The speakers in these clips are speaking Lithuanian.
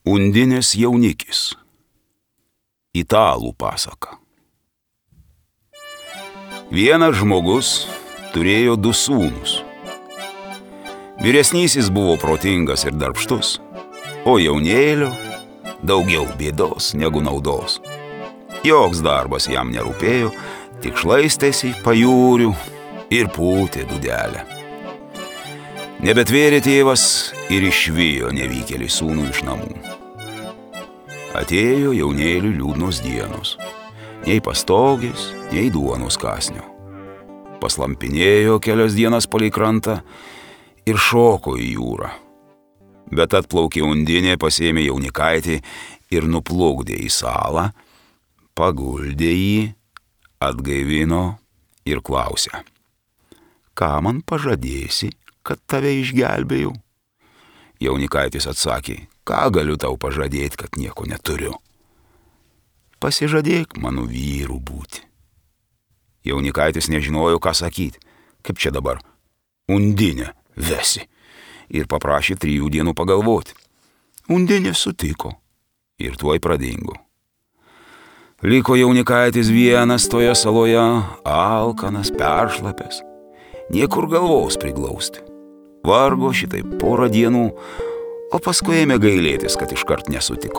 Undinės jaunikis. Italų pasaka. Vienas žmogus turėjo 2 sūnus. Vyresnysis buvo protingas ir darbštus, o jaunėlio daugiau bėdos negu naudos. Joks darbas jam nerūpėjo, tik šlaistėsi pajūrių ir pūtė dūdelę. Nebetvėrė tėvas ir išvijo nevykėlį sūnų iš namų. Atėjo jaunėliui liūdnos dienos, nei pastogės, nei duonos kąsnio. Paslampinėjo kelias dienas palei krantą ir šoko į jūrą. Bet atplaukė Undinė, pasėmė jaunikaitį ir nuplukdė į salą, paguldė jį, atgaivino ir klausė: ką man pažadėsi, kad tave išgelbėjau? Jaunikaitis atsakė: ką galiu tau pažadėti, kad nieko neturiu? Pasižadėk mano vyru būti. Jaunikaitis nežinojo, ką sakyti. Kaip čia dabar Undinę vesi? Ir paprašė 3 dienų pagalvoti. Undinė sutiko ir tuoj pradingo. Liko jaunikaitis vienas toje saloje, alkanas, peršlapęs, niekur galvos priglausti. Vargo šitai 4 dienų, o paskui ėmė gailėtis, kad iškart nesutiko.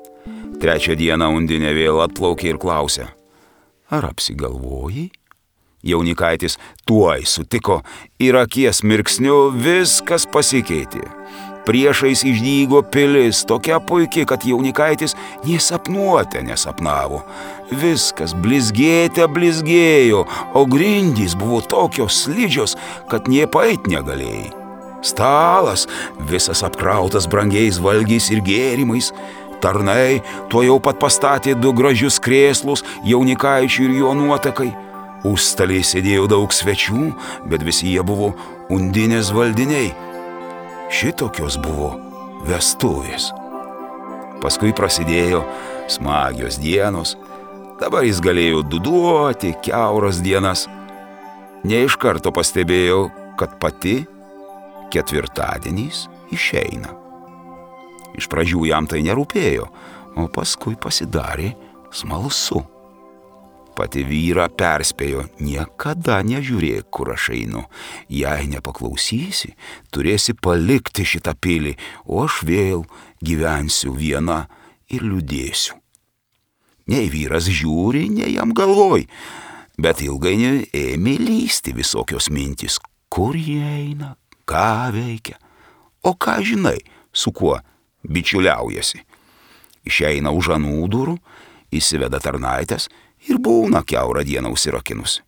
3 dieną Undinė vėl atplaukė ir klausė: ar apsigalvojai? Jaunikaitis tuoj sutiko ir akies mirksniu viskas pasikeitė. Priešais išdygo pilis, tokia puikiai, kad jaunikaitis nė sapnuotę nesapnavo. Viskas blizgėjo, o grindys buvo tokios slidžios, kad nė paeit negalėjai. Stalas visas apkrautas brangiais valgiais ir gėrimais. Tarnai tuojau pat pastatė 2 gražius krėslus jaunikaičiui ir jo nuotakai. Užstalėje sėdėjo daug svečių, bet visi jie buvo Undinės valdiniai. Šitokios buvo vestuvės. Paskui prasidėjo smagios dienos. Dabar jis galėjo dūduoti kiauras dienas. Ne iš karto pastebėjo, kad pati ketvirtadieniais išeina. Iš pradžių jam tai nerūpėjo, o paskui pasidarė smalsu. Pati vyrą perspėjo: niekada nežiūrėk, kur aš einu. Jei nepaklausysi, turėsi palikti šitą pilį, o aš vėl gyvensiu viena ir liūdėsiu. Nei vyras žiūri, nei jam galvoj, bet ilgainiui ėmė lįsti visokios mintys, kur jie eina, ką veikia. O ką žinai, su kuo bičiuliaujasi? Išeina už anų durų, įsiveda tarnaitės ir būna kiaurą dieną užsirakinusi.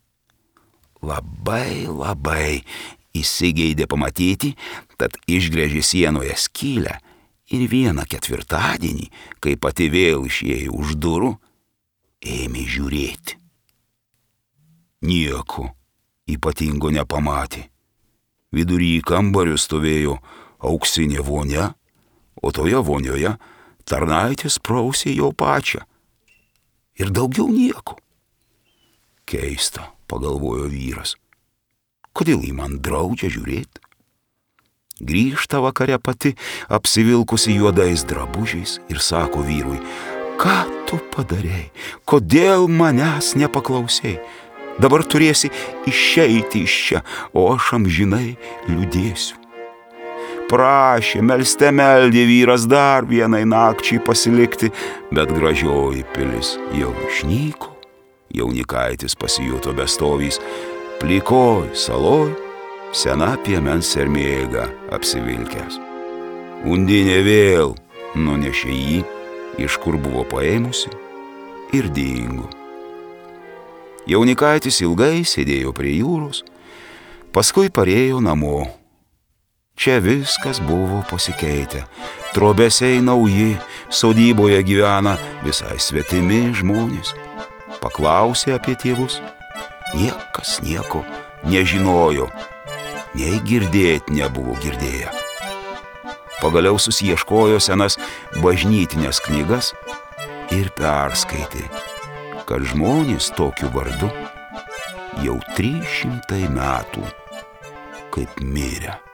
Labai įsigeidė pamatyti, tad išgręžė sienoje skylę ir vieną ketvirtadienį, kai pati vėl išėjo už durų, ėmė žiūrėti. Nieko ypatingo nepamatė. Vidury kambario stovėjo auksinė vonia, o toje vonioje tarnaitės prausė jo pačią. Ir daugiau nieko. Keista, pagalvojo vyras. Kodėl jį man draudžia žiūrėti? Grįžta vakare pati, apsivilkusi juodais drabužiais, ir sako vyrui: ką tu padarei? Kodėl manęs nepaklausei? Dabar turėsi išeiti iš čia, o aš amžinai liūdėsiu. Prašė, meldė vyras dar vienai nakčiai pasilikti, bet gražioji pilis jau išnyko. Jaunikaitis pasijuto bestovys plikoj saloj, sena piemens sermėga apsivilkęs. Undinė vėl nunešė jį, iš kur buvo paėmusi, ir dingo. Jaunikaitis ilgai sėdėjo prie jūros, paskui parėjo namo. Čia viskas buvo pasikeitę. Trobesiai nauji, sodyboje gyvena visai svetimi žmonės. Paklausė apie tėvus. Niekas nieko nežinojo, nei girdėt nebuvo girdėję. Pagaliau susiieškojo senas bažnytinės knygas ir perskaitė, kad žmonės tokiu vardu jau 300 metų kaip mirę.